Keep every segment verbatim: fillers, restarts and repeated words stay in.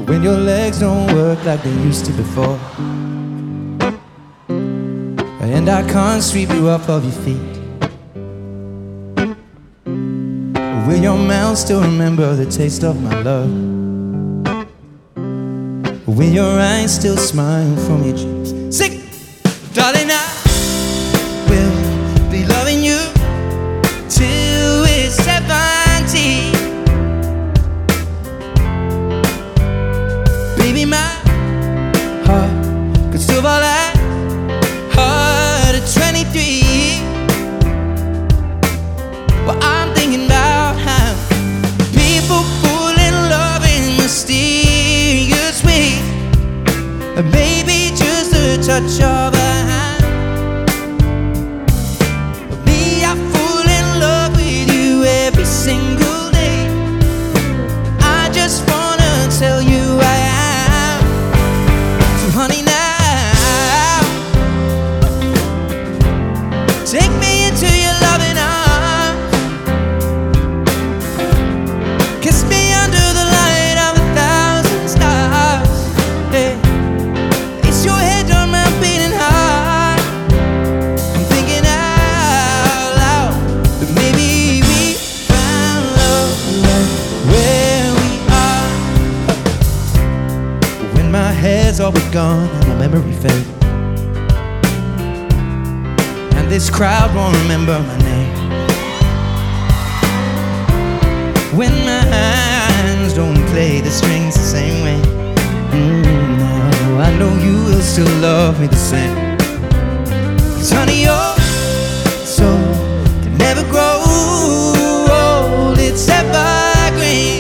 when your legs don't work like they used to before, and I can't sweep you off of your feet. Will your mouth still remember the taste of my love? Will your eyes still smile from your cheeks? Sing! Darling, I will be loving you till we're seventy. Baby, my heart could still fall like hard at twenty-three. Well, I'm thinking about how people fall in love in mysterious ways, and maybe just a touch of a hand. But me, I fall in love with you every single day. I just wanna tell you I am. So honey, now take me into your loving arms, kiss me under the light of a thousand stars. Hey, it's your head on my beating heart. I'm thinking out loud that maybe we found love right where we are. When my hair's always gone and my memory fades, and this crowd won't remember my name, when my hands don't play the strings the same way, mm, now I know you will still love me the same. 'Cause honey, your soul can never grow old, it's evergreen.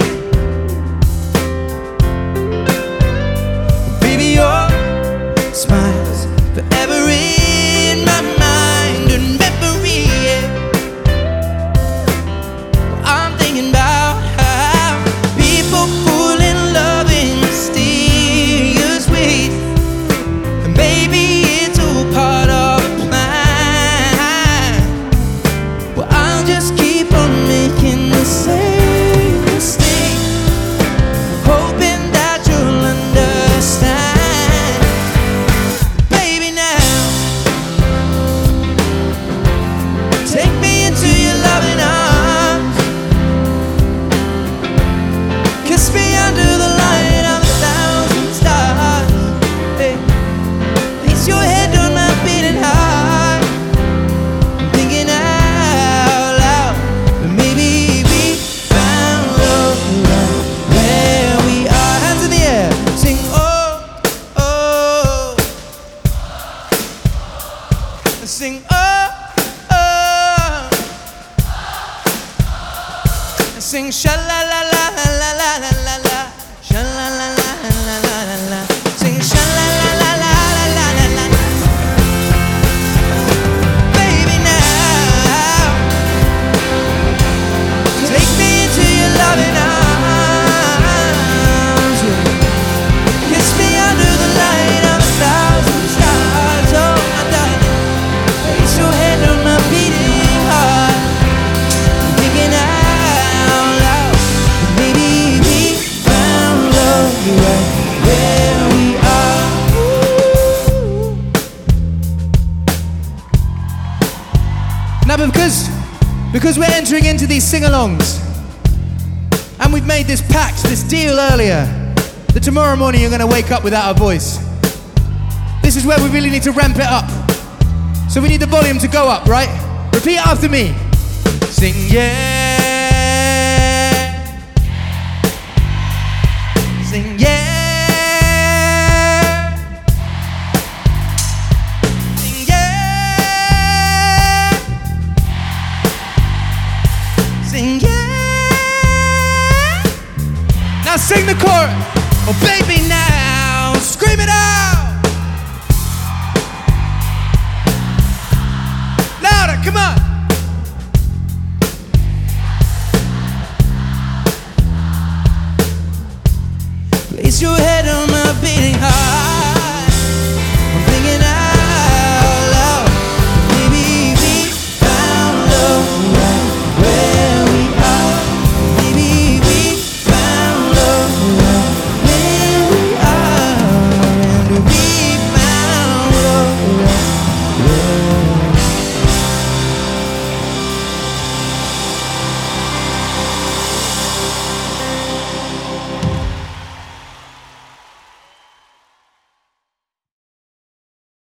Baby, your smile's forever in my mind and memory, yeah. I'm thinking about how people fall in love in mysterious ways, and maybe it's all part of a plan. Well, I'll just keep on making the same mistake, hoping that you'll understand. Baby, now take me into your loving arms, kiss me under the light of a thousand stars. Hey, place your head on my beating heart. I'm thinking out loud that maybe we found love right where we are. Hands in the air, sing oh, oh. Sing oh, oh. Sing sha la la la la la la la la, sha la la la la la la la. Sing sha la la la la la la la la. Baby, now take me into your loving arms, kiss me under the light of a thousand stars. Oh my darling, place your head on my beating heart. I'm thinking out loud that maybe we found love right where we are. Now, because because we're entering into these sing-alongs, and we've made this pact, this deal earlier, that tomorrow morning you're going to wake up without a voice. This is where we really need to ramp it up. So we need the volume to go up, right? Repeat after me. Sing yeah. Sing yeah. Sing yeah. Sing yeah. Now sing the chorus. Oh baby, now scream it out.